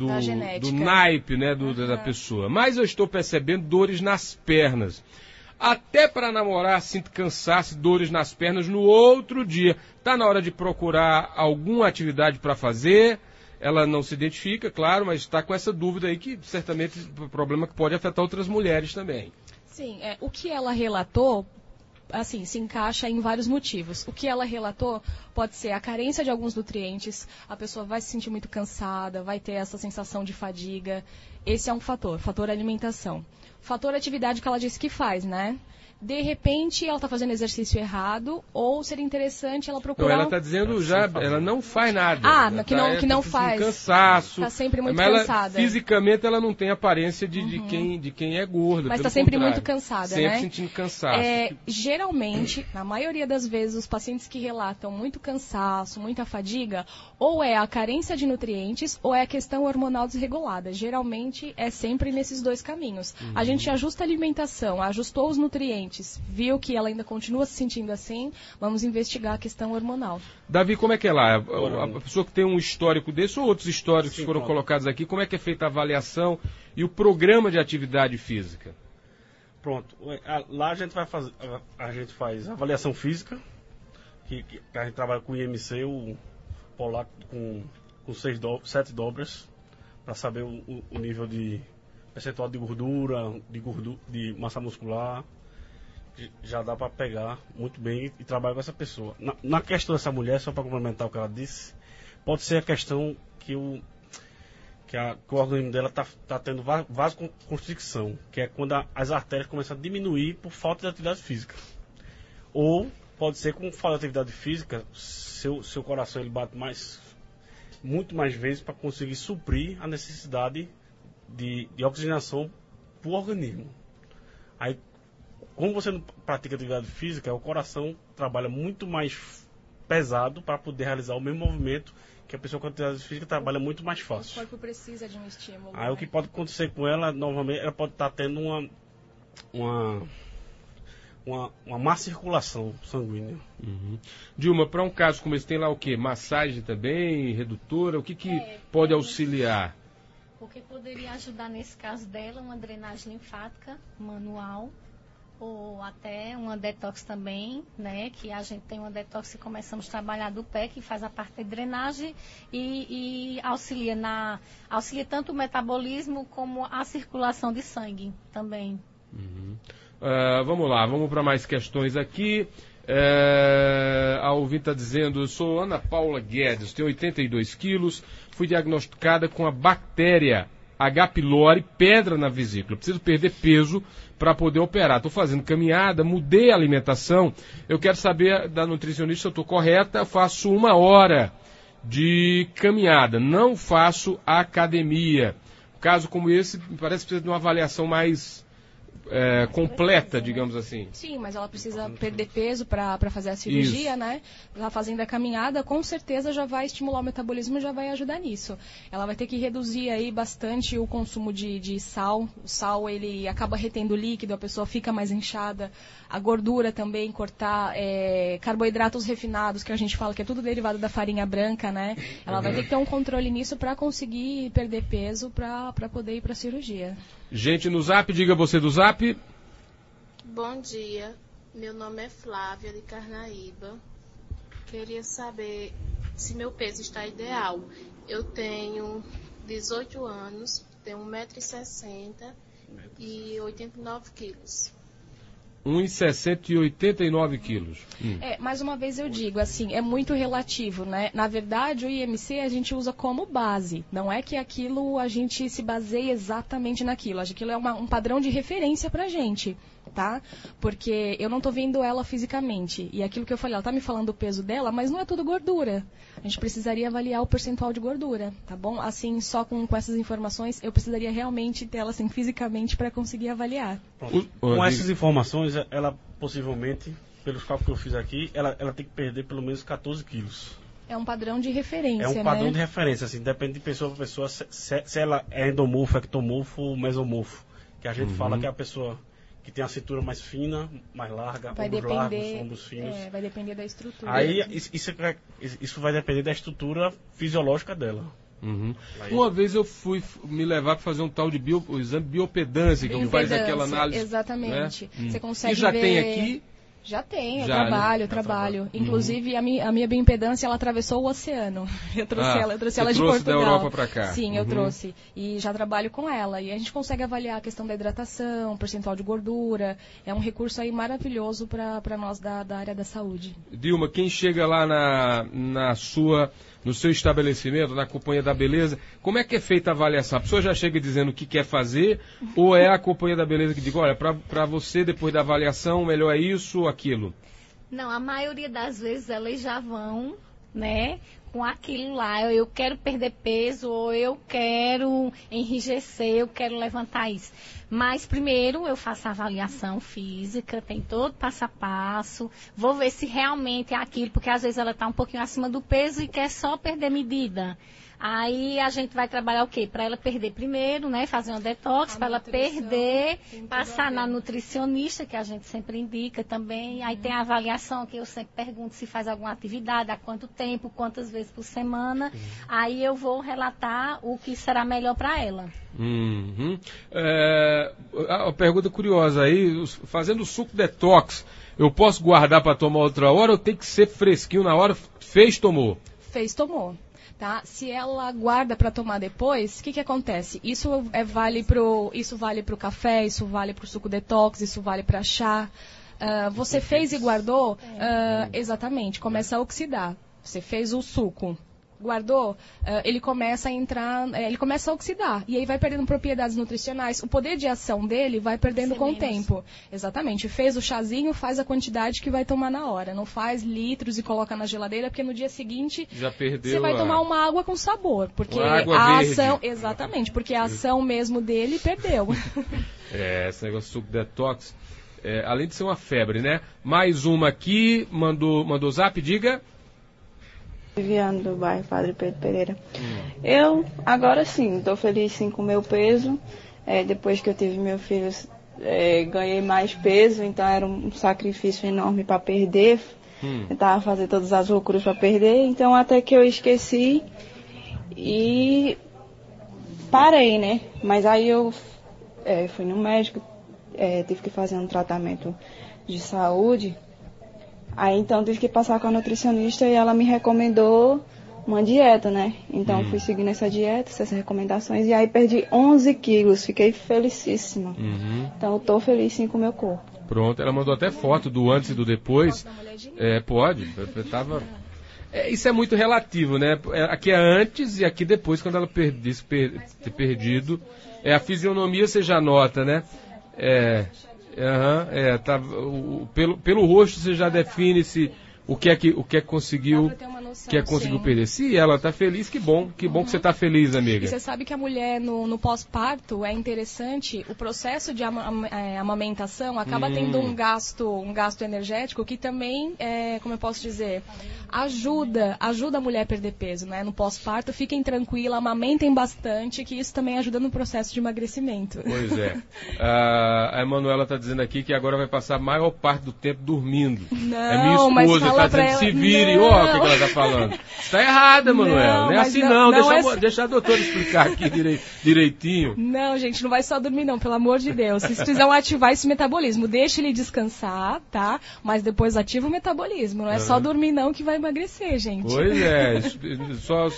naipe, né, da pessoa. Mas eu estou percebendo dores nas pernas. Até para namorar, sinto cansaço, dores nas pernas no outro dia. Está na hora de procurar alguma atividade para fazer. Ela não se identifica, claro, mas está com essa dúvida aí que certamente é um problema que pode afetar outras mulheres também. Sim, o que ela relatou, assim, se encaixa em vários motivos. O que ela relatou pode ser a carência de alguns nutrientes, a pessoa vai se sentir muito cansada, vai ter essa sensação de fadiga. Esse é um fator alimentação. Fator atividade que ela disse que faz, né? De repente, ela está fazendo exercício errado, ou seria interessante ela procurar... Não, ela está dizendo ela não faz nada. Que não faz. Cansaço. Está sempre muito cansada. Fisicamente, ela não tem aparência de quem é gorda. Mas está sempre muito cansada, sempre né? Sentindo cansaço. Geralmente, na maioria das vezes, os pacientes que relatam muito cansaço, muita fadiga, ou é a carência de nutrientes, ou é a questão hormonal desregulada. Geralmente, é sempre nesses dois caminhos. A gente ajusta a alimentação, ajustou os nutrientes, viu que ela ainda continua se sentindo assim, vamos investigar a questão hormonal. Davi, como é que é lá? A pessoa que tem um histórico desse ou outros históricos que foram colocados aqui, como é que é feita a avaliação e o programa de atividade física? Pronto. Lá a gente faz avaliação física, que a gente trabalha com o IMC, o polaco com 7 dobras, para saber o nível de percentual de gordura, de massa muscular. Já dá para pegar muito bem e trabalhar com essa pessoa. Na questão dessa mulher, só para complementar o que ela disse, pode ser a questão que o organismo dela está tendo vasoconstricção, que é quando as artérias começam a diminuir por falta de atividade física. Ou pode ser com falta de atividade física, seu coração ele bate muito mais vezes para conseguir suprir a necessidade de oxigenação para o organismo. Aí, como você não pratica atividade física, o coração trabalha muito mais pesado para poder realizar o mesmo movimento que a pessoa com atividade física trabalha muito mais fácil. O corpo precisa de um estímulo. Aí o que pode acontecer com ela, novamente, ela pode estar tendo uma má circulação sanguínea. Dilma, para um caso como esse, tem lá o quê? Massagem também, redutora? O que pode auxiliar? O que poderia ajudar nesse caso dela, uma drenagem linfática manual, ou até uma detox também, né? Que a gente tem uma detox que começamos a trabalhar do pé, que faz a parte de drenagem e auxilia tanto o metabolismo como a circulação de sangue também. Vamos lá, vamos para mais questões aqui. A ouvinte está dizendo, eu sou Ana Paula Guedes, tenho 82 quilos, fui diagnosticada com a bactéria H. pylori, pedra na vesícula. Preciso perder peso para poder operar. Estou fazendo caminhada, mudei a alimentação. Eu quero saber da nutricionista se eu estou correta. Faço 1 hora de caminhada, não faço academia. Caso como esse, me parece que precisa de uma avaliação mais completa, digamos assim. Sim, mas ela precisa perder peso para fazer a cirurgia, né? Ela fazendo a caminhada, com certeza já vai estimular o metabolismo e já vai ajudar nisso. Ela vai ter que reduzir aí bastante o consumo de sal. O sal, ele acaba retendo líquido, a pessoa fica mais inchada. A gordura também, cortar carboidratos refinados, que a gente fala que é tudo derivado da farinha branca, né? Ela vai ter que ter um controle nisso para conseguir perder peso para poder ir para a cirurgia. Gente no Zap, diga você do Zap. Bom dia, meu nome é Flávia de Carnaíba. Queria saber se meu peso está ideal. Eu tenho 18 anos, tenho 1,60 m e 89 quilos. 1,60 e 89 quilos. Mais uma vez eu digo, assim, é muito relativo, né? Na verdade, o IMC a gente usa como base. Não é que aquilo a gente se baseia exatamente naquilo. Aquilo é um padrão de referência pra gente, tá? Porque eu não tô vendo ela fisicamente. E aquilo que eu falei, ela tá me falando o peso dela, mas não é tudo gordura. A gente precisaria avaliar o percentual de gordura, tá bom? Assim, só com essas informações, eu precisaria realmente ter ela, assim, fisicamente para conseguir avaliar. Com essas informações, ela possivelmente, pelos cálculos que eu fiz aqui, ela tem que perder pelo menos 14 quilos. É um padrão de referência, né? É um padrão de referência, assim, depende de pessoa para pessoa, se ela é endomorfo, ectomorfo ou mesomorfo. Que a gente fala que é a pessoa que tem a cintura mais fina, mais larga, ombros largos, ombros finos. Vai depender da estrutura. Aí isso vai depender da estrutura fisiológica dela. Uma vez eu fui me levar para fazer um tal de exame de biopedância, que faz aquela análise. Exatamente. Né? Você consegue e já ver... tem aqui? Já tem, eu trabalho. Inclusive, a minha bioimpedância, ela atravessou o oceano. Eu trouxe ela de Portugal. Da Europa para cá. Sim, eu trouxe. E já trabalho com ela. E a gente consegue avaliar a questão da hidratação, percentual de gordura. É um recurso aí maravilhoso para nós da área da saúde. Dilma, quem chega lá no seu estabelecimento, na Companhia da Beleza, como é que é feita a avaliação? A pessoa já chega dizendo o que quer fazer, ou é a Companhia da Beleza que diz, olha, para você, depois da avaliação, melhor é isso ou aquilo? Não, a maioria das vezes elas já vão, né, com aquilo lá. Eu quero perder peso, ou eu quero enrijecer, eu quero levantar isso. Mas primeiro eu faço a avaliação física, tem todo passo a passo, vou ver se realmente é aquilo, porque às vezes ela está um pouquinho acima do peso e quer só perder medida. Aí a gente vai trabalhar o quê? Para ela perder primeiro, né? Fazer uma detox, para ela perder, passar na nutricionista, que a gente sempre indica também. Aí tem a avaliação, que eu sempre pergunto se faz alguma atividade, há quanto tempo, quantas vezes por semana. Aí eu vou relatar o que será melhor para ela. A pergunta curiosa aí, fazendo suco detox, eu posso guardar para tomar outra hora ou tem que ser fresquinho na hora? Fez, tomou? Fez, tomou. Tá? Se ela guarda para tomar depois, o que acontece? Isso vale pro café, isso vale pro suco detox, isso vale para chá. Você fez e guardou, exatamente, começa a oxidar. Você fez o suco, guardou, ele começa a entrar, ele começa a oxidar. E aí vai perdendo propriedades nutricionais. O poder de ação dele vai perdendo com o tempo. Exatamente. Fez o chazinho, faz a quantidade que vai tomar na hora. Não faz litros e coloca na geladeira, porque no dia seguinte já perdeu, você vai tomar uma água com sabor. Porque a ação. Exatamente, porque a ação mesmo dele perdeu. Esse negócio de suco detox, além de ser uma febre, né? Mais uma aqui, mandou zap, diga. Viviane do bairro Padre Pedro Pereira. Eu, agora sim, estou feliz sim com o meu peso. Depois que eu tive meu filho, ganhei mais peso, então era um sacrifício enorme para perder. Eu tava fazendo todas as loucuras para perder, então até que eu esqueci e parei, né? Mas aí eu fui no médico, tive que fazer um tratamento de saúde. Aí então tive que passar com a nutricionista e ela me recomendou uma dieta, né? Então fui seguindo essa dieta, essas recomendações, e aí perdi 11 quilos, fiquei felicíssima. Então eu tô feliz sim com o meu corpo. Pronto, ela mandou até foto do antes e do depois. Pode, isso é muito relativo, né? Aqui é antes e aqui depois, quando ela ter perdido. A fisionomia você já nota, né? Pelo rosto você já define se o que é que conseguiu. Dá pra ter uma noção, que conseguiu sim. perder. Se ela está feliz, que bom que você está feliz, amiga. E você sabe que a mulher no pós-parto é interessante, o processo de amamentação acaba tendo um gasto energético que também, como eu posso dizer, ajuda a mulher a perder peso, né? No pós-parto, fiquem tranquila, amamentem bastante, que isso também ajuda no processo de emagrecimento. Pois é. A Emanuela está dizendo aqui que agora vai passar a maior parte do tempo dormindo. Não, minha esposa está dizendo, se vire, ó, o que ela está falando. Está errada, Emanuela. Não é assim não. Deixa a doutora explicar aqui direitinho. Não, gente, não vai só dormir não, pelo amor de Deus. Vocês precisam ativar esse metabolismo. Deixa ele descansar, tá? Mas depois ativa o metabolismo. Não é só dormir não que vai emagrecer, gente. Pois é. Só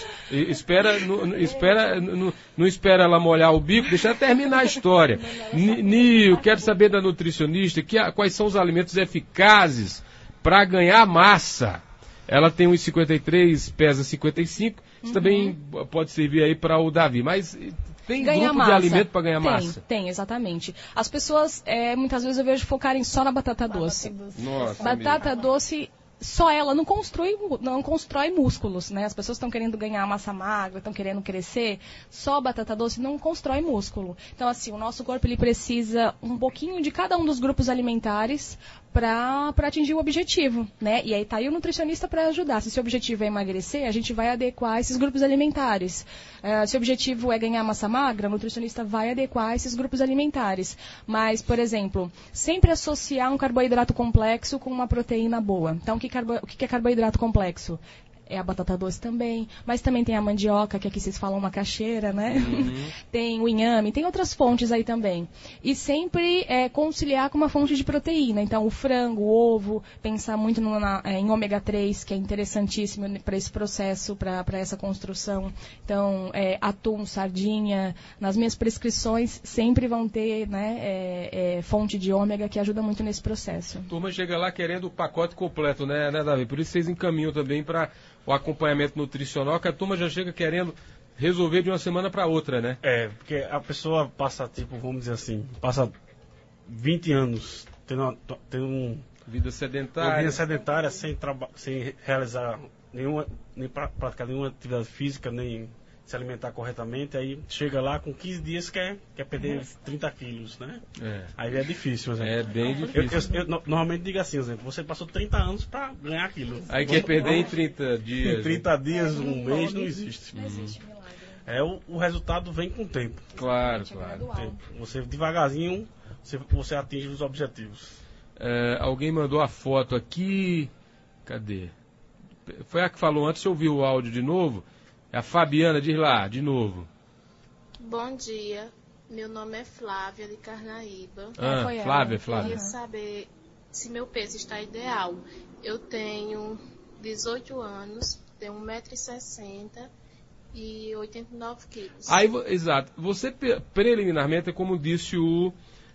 não espera ela molhar o bico, deixa ela terminar a história. Nil, quero saber da nutricionista quais são os alimentos eficazes para ganhar massa. Ela tem 1,53, pesa 55. Isso também pode servir aí para o Davi. Mas tem grupo de alimento para ganhar massa? Tem, exatamente. As pessoas, muitas vezes eu vejo focarem só na batata doce. Nossa, batata doce, só ela não constrói músculos, né? As pessoas estão querendo ganhar massa magra, estão querendo crescer, só a batata doce não constrói músculo. Então, assim, o nosso corpo ele precisa um pouquinho de cada um dos grupos alimentares para atingir o objetivo, né? E aí tá aí o nutricionista para ajudar. Se o objetivo é emagrecer, a gente vai adequar esses grupos alimentares. Se o objetivo é ganhar massa magra, o nutricionista vai adequar esses grupos alimentares. Mas, por exemplo, sempre associar um carboidrato complexo com uma proteína boa. Então, o que é carboidrato complexo? É a batata doce também, mas também tem a mandioca, que aqui vocês falam macaxeira, né? Tem o inhame, tem outras fontes aí também. E sempre conciliar com uma fonte de proteína. Então, o frango, o ovo, pensar muito em ômega 3, que é interessantíssimo para esse processo, para essa construção. Então, atum, sardinha, nas minhas prescrições sempre vão ter, né, fonte de ômega que ajuda muito nesse processo. A turma chega lá querendo o pacote completo, né, Davi? Por isso vocês encaminham também para o acompanhamento nutricional, que a turma já chega querendo resolver de uma semana para outra, né? Porque a pessoa passa, vamos dizer assim, passa 20 anos tendo vida sedentária, sem realizar nem praticar nenhuma atividade física, nem se alimentar corretamente, aí chega lá com 15 dias quer perder 30 quilos, né? Aí é difícil, exemplo. É bem difícil. Eu normalmente digo assim, exemplo, você passou 30 anos para ganhar aquilo. Aí quer perder em 30 dias. Em 30 dias, um mês, não existe. Não existe milagre. O resultado vem com o tempo. Claro. Você devagarzinho, você atinge os objetivos. Alguém mandou a foto aqui. Cadê? Foi a que falou antes, você ouviu o áudio de novo? É a Fabiana, diz lá, de novo. Bom dia, meu nome é Flávia, de Carnaíba. Flávia. Queria saber se meu peso está ideal. Eu tenho 18 anos, tenho 1,60 m e 89 quilos. Exato. Você, preliminarmente, como disse o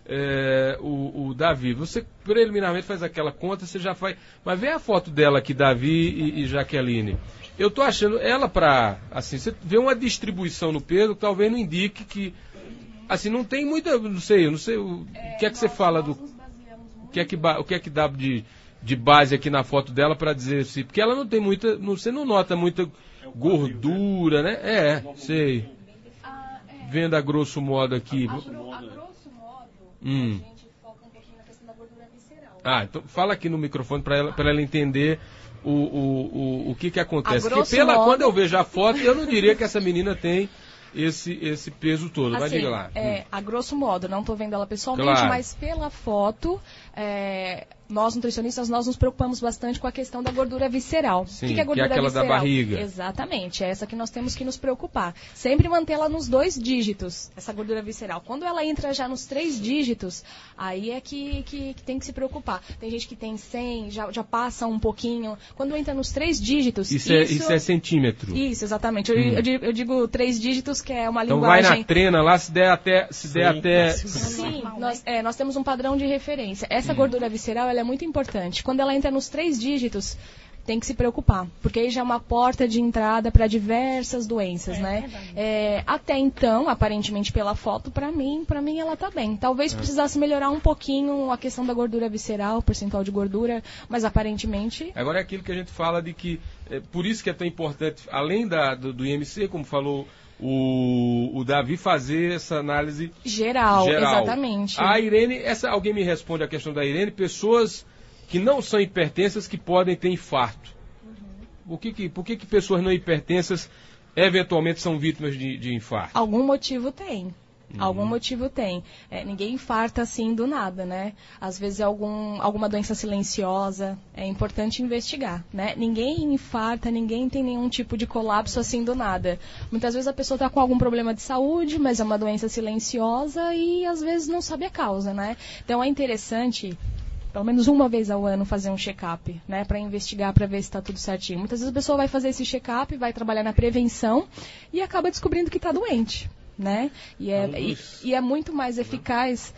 Davi, você preliminarmente faz aquela conta, você já faz... Mas vê a foto dela aqui, Davi e Jaqueline. Eu tô achando ela assim, você vê uma distribuição no peso que talvez não indique que, assim, não tem muita, eu não sei o que é que você fala o que é que dá de base aqui na foto dela para dizer assim, porque ela não tem muita, você não nota muita gordura, né? Sei. Vendo a grosso modo aqui. A grosso modo, a gente foca um pouquinho na questão da gordura visceral. Então fala aqui no microfone para ela entender o que acontece. Porque quando eu vejo a foto, eu não diria que essa menina tem esse peso todo. Assim, mas diga lá. A grosso modo, não estou vendo ela pessoalmente, claro. Mas pela foto, nós nutricionistas, nós nos preocupamos bastante com a questão da gordura visceral. Sim, o que é gordura que é aquela visceral? da barriga. Exatamente, é essa que nós temos que nos preocupar. Sempre mantê-la nos 2 dígitos, essa gordura visceral. Quando ela entra já nos 3 dígitos, aí é que tem que se preocupar. Tem gente que tem 100, já passa um pouquinho. Quando entra nos 3 dígitos... Isso é centímetro. Isso, exatamente. Eu digo 3 dígitos, que é uma então linguagem... Então vai na trena lá, se der até... Sim, nós temos um padrão de referência. Essa gordura visceral, ela é muito importante. Quando ela entra nos 3 dígitos, tem que se preocupar, porque aí já é uma porta de entrada para diversas doenças, né? Até então, aparentemente pela foto, para mim ela tá bem. Talvez precisasse melhorar um pouquinho a questão da gordura visceral, o percentual de gordura, mas aparentemente... Agora é aquilo que a gente fala de que por isso que é tão importante, além do IMC, como falou o Davi, fazer essa análise geral. Exatamente. A Irene, alguém me responde a questão da Irene, pessoas que não são hipertensas que podem ter infarto. Por que pessoas não hipertensas eventualmente são vítimas de infarto? Algum motivo tem. Algum motivo tem. Ninguém infarta assim do nada, né? Às vezes é alguma doença silenciosa. É importante investigar, né? Ninguém infarta, ninguém tem nenhum tipo de colapso assim do nada. Muitas vezes a pessoa está com algum problema de saúde, mas é uma doença silenciosa e às vezes não sabe a causa, né? Então é interessante, pelo menos uma vez ao ano, fazer um check-up, né? Para investigar, para ver se está tudo certinho. Muitas vezes a pessoa vai fazer esse check-up, vai trabalhar na prevenção e acaba descobrindo que está doente. Né? E é muito mais eficaz,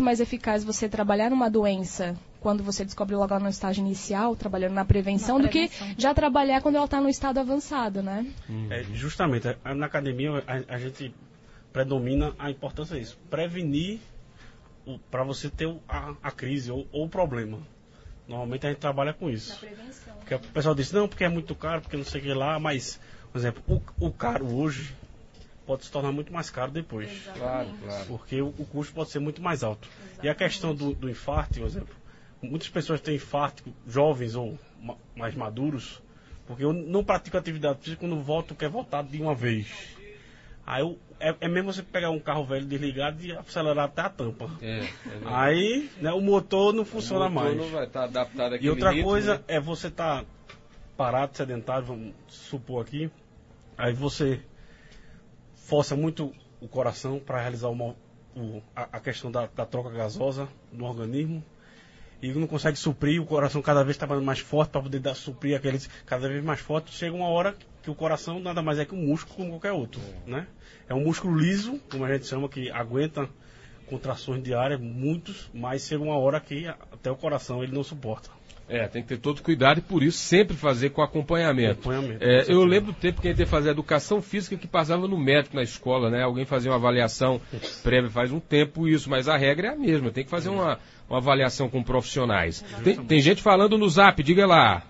você trabalhar numa doença quando você descobre logo no estágio inicial, trabalhando na prevenção, do que já trabalhar quando ela está no estado avançado, né? Justamente, na academia a gente predomina a importância disso, prevenir para você ter a crise ou o problema. Normalmente a gente trabalha com isso. Na prevenção. Porque o pessoal diz, não, porque é muito caro, porque não sei o que lá, mas, por exemplo, o caro hoje pode se tornar muito mais caro depois. Claro. Porque o custo pode ser muito mais alto. Exatamente. E a questão do infarto, por exemplo, muitas pessoas têm infarto, jovens ou mais maduros, porque eu não pratico atividade física quando volto, quer voltar de uma vez. Aí é mesmo você pegar um carro velho desligado e acelerar até a tampa. Aí, né, o motor não funciona mais. Não vai estar adaptado àquele e outra ritmo, coisa, né? é você estar parado, sedentário, vamos supor aqui, aí você força muito o coração para realizar a questão da troca gasosa no organismo e não consegue suprir, o coração cada vez está mais forte para poder suprir aqueles cada vez mais forte. Chega uma hora que o coração nada mais é que um músculo como qualquer outro, né? É um músculo liso, como a gente chama, que aguenta contrações diárias, muitos, mas chega uma hora que até o coração ele não suporta. Tem que ter todo cuidado e por isso sempre fazer com acompanhamento. Eu lembro do tempo que a gente ia fazer educação física que passava no médico na escola, né? Alguém fazia uma avaliação prévia, faz um tempo isso, mas a regra é a mesma, tem que fazer uma avaliação com profissionais. Tem gente falando no zap, diga lá.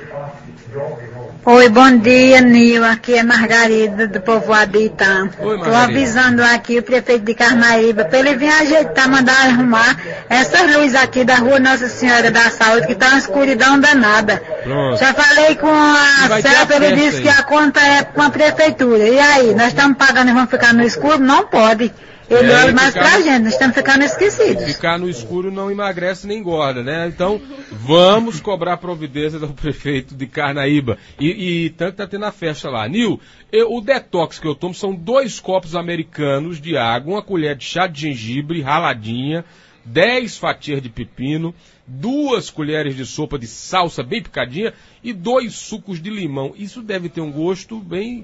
Oi, bom dia, Nil. Aqui é Margarida, do povoado de Itã. Estou avisando aqui o prefeito de Carnaíba para ele vir ajeitar, mandar arrumar essas luzes aqui da rua Nossa Senhora da Saúde, que está uma escuridão danada. Pronto. Já falei com a CEP, ele disse que a conta é com a prefeitura. E aí, nós estamos pagando e vamos ficar no escuro? Não pode. Ele olha mais pra gente, nós estamos ficando esquecidos. Ficar no escuro não emagrece nem engorda, né? Então, vamos cobrar providência do prefeito de Carnaíba. E tanto tá tendo a festa lá. Nil, o detox que eu tomo são 2 copos americanos de água, 1 colher de chá de gengibre raladinha, 10 fatias de pepino, 2 colheres de sopa de salsa bem picadinha e 2 sucos de limão. Isso deve ter um gosto bem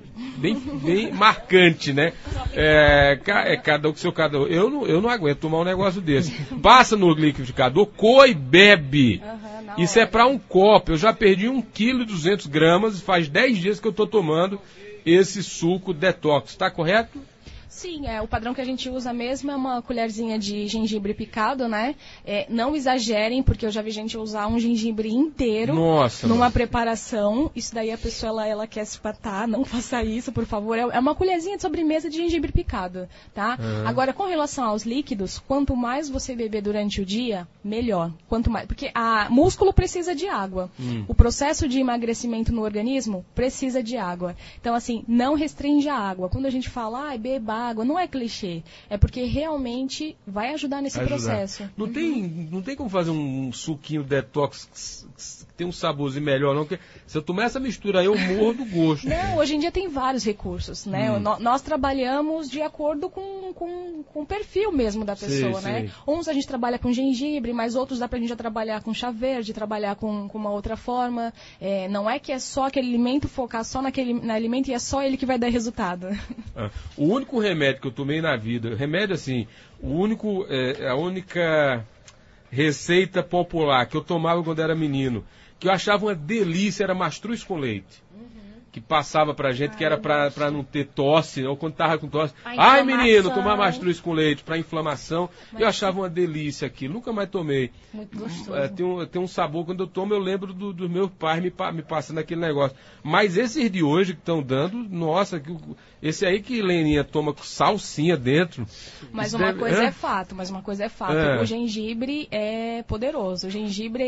marcante, né? Cada um com seu cada um. Eu não aguento tomar um negócio desse. Passa no liquidificador, coa e bebe. Isso é para um copo. Eu já perdi 1,2 kg e faz 10 dias que eu estou tomando esse suco detox. Está correto? Sim, o padrão que a gente usa mesmo é uma colherzinha de gengibre picado, né? Não exagerem, porque eu já vi gente usar um gengibre inteiro numa preparação. Isso daí a pessoa ela quer se patar, não faça isso, por favor. É uma colherzinha de sobremesa de gengibre picado, tá? Agora, com relação aos líquidos, quanto mais você beber durante o dia, melhor. Quanto mais, porque músculo precisa de água. O processo de emagrecimento no organismo precisa de água. Então, assim, não restringe a água. Quando a gente fala, beba água, não é clichê, é porque realmente vai ajudar nesse processo. Não tem como fazer um suquinho detox que tem um saborzinho melhor, não? Porque se eu tomar essa mistura aí, eu morro do gosto. Não, hoje em dia tem vários recursos, né? Nós trabalhamos de acordo com o perfil mesmo da pessoa, né? Uns a gente trabalha com gengibre, mas outros dá pra gente já trabalhar com chá verde, trabalhar com uma outra forma. Não é que é só aquele alimento, focar só naquele alimento e é só ele que vai dar resultado. O único remédio que eu tomei na vida, remédio assim, a única receita popular que eu tomava quando era menino, que eu achava uma delícia, era mastruz com leite. que passava pra gente, que era pra não ter tosse, ou quando tava com tosse. A Ai, inflamação. menino, tomar mastruz com leite pra inflamação. Eu achava uma delícia aquilo, nunca mais tomei. Muito gostoso. Tem um sabor, quando eu tomo, eu lembro dos meus pais me passando aquele negócio. Mas esses de hoje que estão dando, nossa, esse aí que Leninha toma com salsinha dentro. Mas uma coisa é fato, o gengibre é poderoso. O gengibre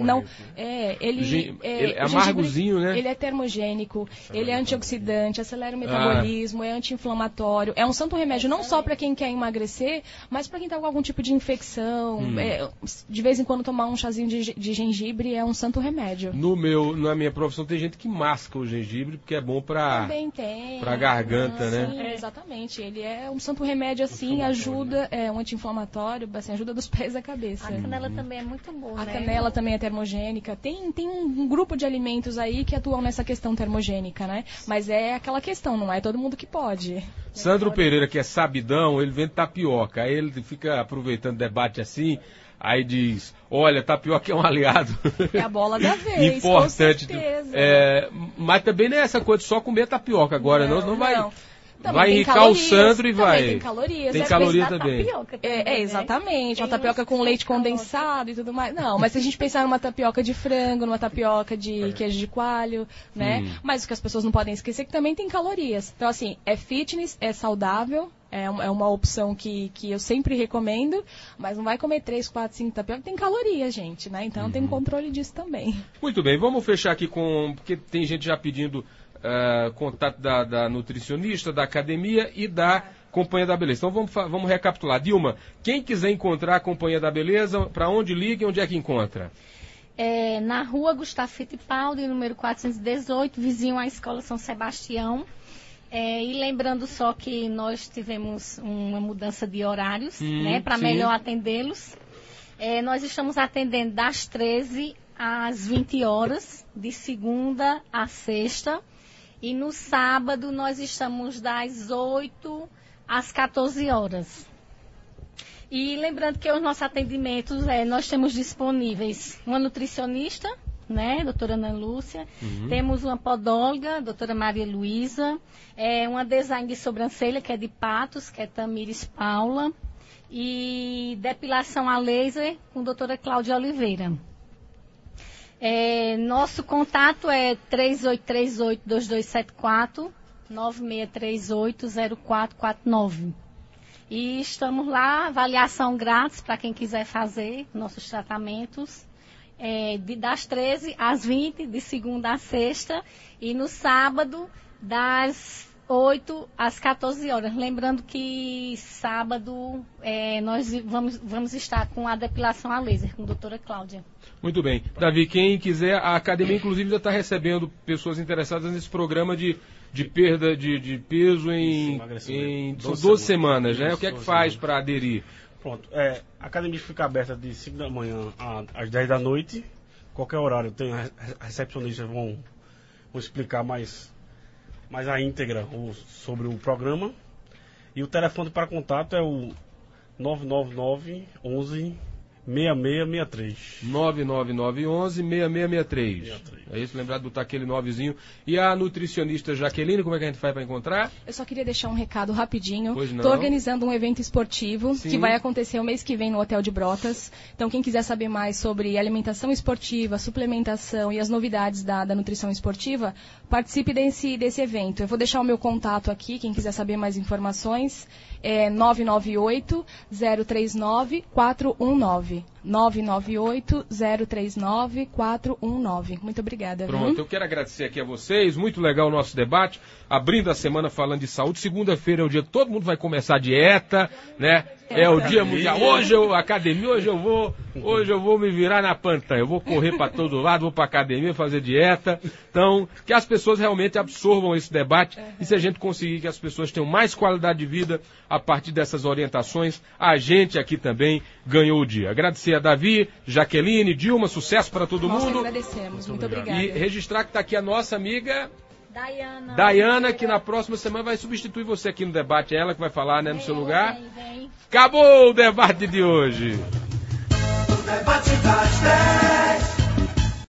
ele é amargozinho, né? Ele é termogênico, ele é antioxidante, acelera o metabolismo, é anti-inflamatório. É um santo remédio não só para quem quer emagrecer, mas para quem está com algum tipo de infecção. De vez em quando tomar um chazinho de gengibre é um santo remédio. Na minha profissão tem gente que masca o gengibre porque é bom para garganta, né? Sim, exatamente. Ele é um santo remédio assim, ajuda, um anti-inflamatório, assim, ajuda dos pés à cabeça. A canela também é muito boa, A né? canela também é termogênica. Tem um grupo de alimentos aí que atuam nessa questão termogênica, né? Mas é aquela questão, não é todo mundo que pode. Sandro Pereira, que é sabidão, ele vende tapioca. Aí ele fica aproveitando debate assim, aí diz, olha, tapioca é um aliado. É a bola da vez, importante. com certeza. Mas também não é essa coisa de só comer tapioca agora, não vai... Também vai enricar o Sandro e vai. Tem calorias. Tem caloria também. Exatamente. Uma tapioca com leite condensado e tudo mais. Não, mas se a gente pensar numa tapioca de frango, numa tapioca de queijo de coalho, né? Mas o que as pessoas não podem esquecer é que também tem calorias. Então, assim, é fitness, é saudável. É uma opção que eu sempre recomendo, mas não vai comer 3, 4, 5 tapioca, tem calorias, gente, né? Então tem controle disso também. Muito bem, vamos fechar aqui porque tem gente já pedindo contato da nutricionista, da academia e da Companhia da Beleza. Então vamos recapitular. Dilma, quem quiser encontrar a Companhia da Beleza, para onde liga e onde é que encontra? Na rua Gustavo Fittipaldi, número 418, vizinho à Escola São Sebastião. E lembrando só que nós tivemos uma mudança de horários, né, para melhor atendê-los. Nós estamos atendendo das 13 às 20 horas, de segunda a sexta. E no sábado nós estamos das 8 às 14 horas. E lembrando que os nossos atendimentos, nós temos disponíveis uma nutricionista, né, doutora Ana Lúcia, temos uma podóloga, doutora Maria Luísa, uma design de sobrancelha, que é de Patos, que é Tamires Paula, e depilação a laser com doutora Cláudia Oliveira. Nosso contato é 3838-2274, 9638-0449. E estamos lá, avaliação grátis para quem quiser fazer nossos tratamentos. Das 13 às 20, de segunda a sexta, e no sábado, das 8 às 14 horas. Lembrando que sábado nós vamos estar com a depilação a laser, com a doutora Cláudia. Muito bem. Davi, quem quiser, a academia inclusive já está recebendo pessoas interessadas nesse programa de perda de peso são 12 semanas, né? O que é que faz para aderir? Pronto, a academia fica aberta de 5 da manhã às 10 da noite. Qualquer horário, tem recepcionistas vão explicar mais a íntegra sobre o programa. E o telefone para contato é o 999 11 6663. 99911 6663. É isso, lembrar de botar aquele 9zinho. E a nutricionista Jaqueline, como é que a gente faz para encontrar? Eu só queria deixar um recado rapidinho. Pois não. Estou organizando um evento esportivo que vai acontecer o mês que vem no Hotel de Brotas. Então, quem quiser saber mais sobre alimentação esportiva, suplementação e as novidades da nutrição esportiva, participe desse evento. Eu vou deixar o meu contato aqui, quem quiser saber mais informações, é 998-039-419. 998-039-419. Muito obrigada. Pronto, eu quero agradecer aqui a vocês. Muito legal o nosso debate. Abrindo a semana falando de saúde. Segunda-feira é o dia que todo mundo vai começar a dieta, né? É o dia mundial. Hoje eu vou me virar na pantanha. Eu vou correr para todo lado, vou para academia fazer dieta. Então, que as pessoas realmente absorvam esse debate. E se a gente conseguir que as pessoas tenham mais qualidade de vida a partir dessas orientações, a gente aqui também ganhou o dia. Agradecer a Davi, Jaqueline, Dilma, sucesso para todo mundo. Nós agradecemos. Muito obrigada. E registrar que está aqui a nossa amiga Dayana, que na próxima semana vai substituir você aqui no debate. É ela que vai falar, né, no seu lugar. Acabou o debate de hoje. O debate das 10.